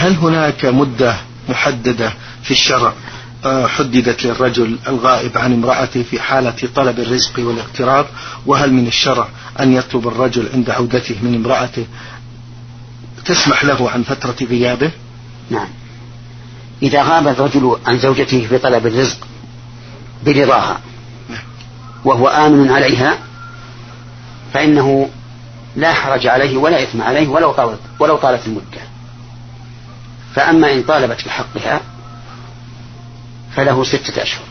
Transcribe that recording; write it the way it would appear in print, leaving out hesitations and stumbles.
هل هناك مدة محددة في الشرع حددت للرجل الغائب عن امرأته في حالة طلب الرزق والاغتراب؟ وهل من الشرع أن يطلب الرجل عند عودته من امرأته تسمح له عن فترة غيابه؟ نعم، إذا غاب الرجل عن زوجته في طلب الرزق برضاها وهو آمن عليها فإنه لا حرج عليه ولا إثم عليه ولو طالت المدة. فأما إن طالبت بحقها فله 6 أشهر.